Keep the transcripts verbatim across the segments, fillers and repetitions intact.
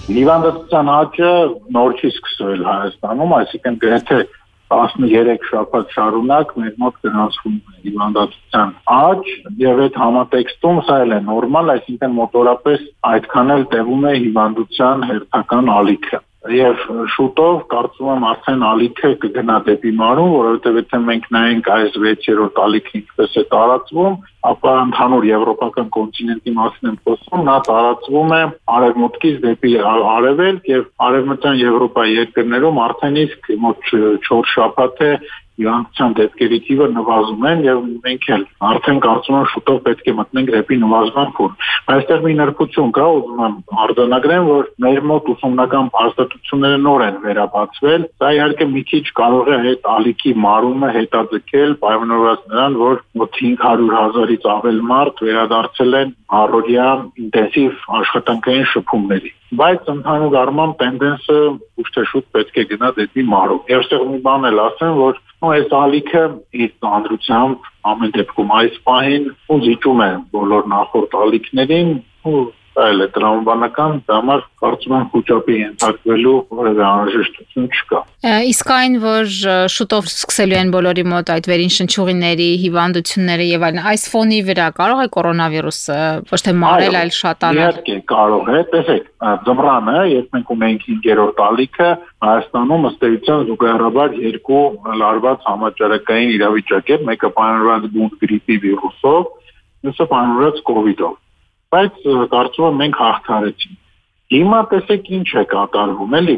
Հիվանդացության աճը նոր չի սկսվել Հայաստանում, այսինքն գրեթե տասներեք շաբաթ շարունակ մեր մոտ գրանցվում է հիվանդացության աճ եւ այդ համատեքստում սա էլ է նորմալ, այսինքն մոտորապես այդքան էլ տևում է հիվանդության հերթական ալիքը։ Եվ շուտով կարծում եմ արդեն ալիքը կգնա դեպի մարում, որովհետև եթե մենք նայենք այս վեցերորդ ալիքն ինչպես է տարածվում, ապա ընդհանուր եվրոպական կոնտինենտի մասին եմ խոսում, նա տարածվում է արևմուտքից դեպի արևելք եւ արևմտյան Եվրոպայի երկրներում արդեն իսկ մոտ չորս շաբաթ է հիվանդության դեպքերի թիվը նվազում են եւ մենք էլ արդեն կարծում եմ շուտով պետք է մտնենք դեպի նվազման փուլ։ Այստեղ մի նրբություն կա, ուզում եմ արձանագրեմ, որ մեր մոտ ուսումնական հաստատությունները նոր են վերաբացվել։ Դա իհարկե մի քիչ կարող է այդ ալիքի մարումը հետաձգել, պայմանավորված նրան, որ մոտ հինգ հարյուր հազարից ավել մարդ վերադարձել են առօրյա ինտենսիվ աշխատանքային շփումների։ Բայց ընդհանուր առմամբ տենդենսը ուշ թե շուտ պետք է գնա դեպի մարում։ Եվ այստեղ մի բան էլ ասեմ, որ այս ալիքը իր ծանրությամբ ամեն դեպքում այս պահին ու զիջում է բոլոր նախորդ ալիքներին ու այլ է տրամաբանական, դա համար կարծում եմ խոճապի ենթարկվելու որևէ անհրաժեշտություն չկա։ Իսկ այն, որ շուտով սկսելու են բոլորի մոտ այդ վերին շնչուղիների հիվանդությունները եւ այլն, այս ֆոնի վրա կարող է կորոնավիրուսը ոչ թե մարել, այլ շատանալ։ Իհարկե կարող է, տեսեք, ձմռանը, երբ մենք ունենք հինգերորդ ալիքը, Հայաստանում ըստ էության զուգահեռաբար երկու լարված համաճարակային իրավիճակ է, մեկը պայմանավորված գունդ գրիպի վիրուսով, մյուսը պայմանավորված կովիդով։ Բայց կարծում եմ մենք հաղթարեցինք։ Հիմա տեսեք ինչ է կատարվում, էլի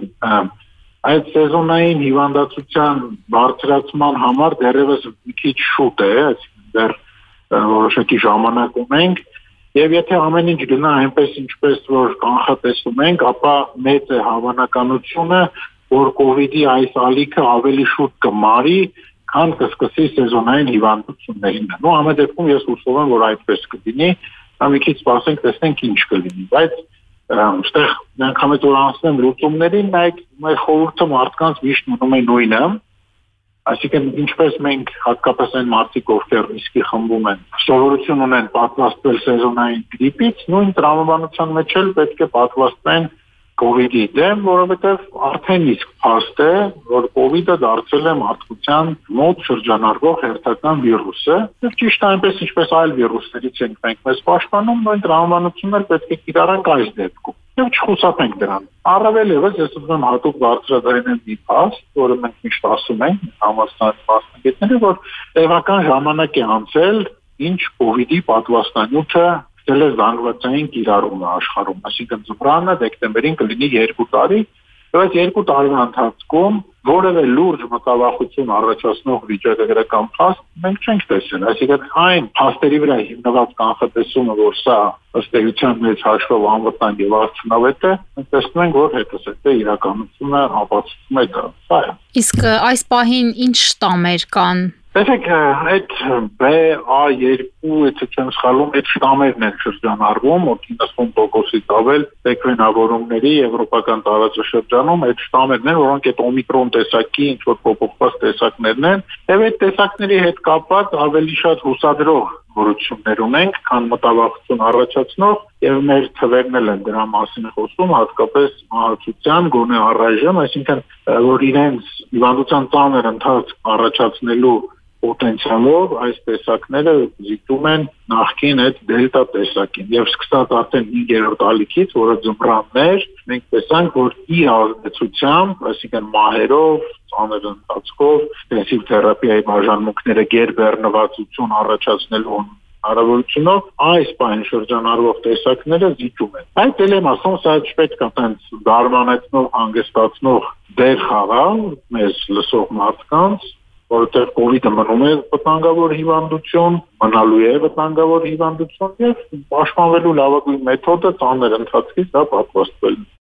այդ սեզոնային հիվանդացության բարձրացման համար դեռևս մի քիչ շուտ է, այսինքն դեռ որոշակի ժամանակ ունենք, եւ եթե ամեն ինչ գնա այնպես ինչպես որ կանխատեսում ենք, ապա մեծ է հավանականությունը, որ կովիդի այս ալիքը ավելի շուտ կմարի, քան կսկսի սեզոնային հիվանդություններին։ Ու ամեն դեպքում ես հուսով եմ, որ այդպես կլինի։ Մի քիչ սպասենք, տեսնենք ինչ կլինի, բայց այստեղ միանգամից որ անցնեմ լուծումներին, նայեք, մեր խորհուրդը մարդկանց միշտ մնում է նույնը, այսինքն ինչպես մենք հատկապես այն մարդիկ, ովքեր ռիսկի խմբում են, սովորություն ունեն պատվաստվել սեզոնային գրիպից, նույն տրամաբանության մեջ էլ պետք է պատվաստվեն կովիդի դեմ, որովհետև արդեն իսկ փաստ է, որ կովիդը դարձել է մարդկության մոտ շրջանառվող հերթական վիրուսը, եւ ճիշտ այնպես ինչպես այլ վիրուսներից ենք մենք մեզ պաշտպանում, նույն տրամաբանությունն էլ պետք է կիրառենք այս դեպքում։ Եվ չխուսափենք դրան։ Առավել ևս ես ուզում եմ հատուկ բարձրաձայնել մի փաստ, որը մենք միշտ ասում ենք համաշխարհային մասնագետները, որ տևական ժամանակ է անցել, ինչ կովիդի պատվաստանյութը դել է զանգվածային կիրառումը աշխարհում, այսինքն ձմռանը դեկտեմբերին կլինի երկու տարի, եւ այս երկու տարվա ընթացքում որևէ լուրջ մտավախություն առաջացնող վիճակագրական փաստ մենք չենք տեսել, այսինքն այն փաստերի վրա հիմնված կանխատեսումը, որ սա ըստ էության մեծ հաշվով անվտանգ եւ արդյունավետ է, մենք տեսնում ենք, որ հետզհետե իրականությունը ապացուցում է դա։ Սա է։ Իսկ այս պահին ինչ շտամեր կան։ Տեսեք, այդ B A երկու, եթե չեմ սխալվում, այդ շտամերն են շրջանառվում, մոտ իննսուն տոկոսից ավել տեքվենավորումների եվրոպական տարածաշրջանում, այդ շտամերն են, որոնք այդ օմիկրոն տեսակի ինչ-որ փոփոխված տեսակներն են, եւ այդ տեսակների հետ կապված ավելի շատ հուսադրող որություններ ունենք, քան մտավախություն առաջացնող, եւ մեր թվերն էլ են դրա մասին խոսում, հատկապես մահացության գոնե առայժմ, այսինքն որ իրենց հիվանդության ծանր ընթացք առաջացնելու պոտենցիալով այս տեսակները զիջում են նախկին այդ դելտա տեսակին եւ սկսած արդեն հինգերորդ ալիքից, որը ձմռանն էր, մենք տեսանք, որ իր ազդեցությամբ, այսինքն մահերով, ծանր ընթացքով, ինտենսիվ թերապիայի բաժանմունքները գերբեռնվածություն առաջացնելու հարաբերությունով այս պայն շրջանառվող տեսակները զիջում են։ Այդ էլ եմ ասում, սա չպետք է այդպես դարմանեցնող, հանգստացնող դեր խաղալ մեզ լսող մարդկանց, որտեղ կովիդը մնում է վտանգավոր հիվանդություն, մնալու է վտանգավոր հիվանդություն եւ պաշտպանվելու լավագույն մեթոդը ծանր ընթացքից դա պատվաստվելն է։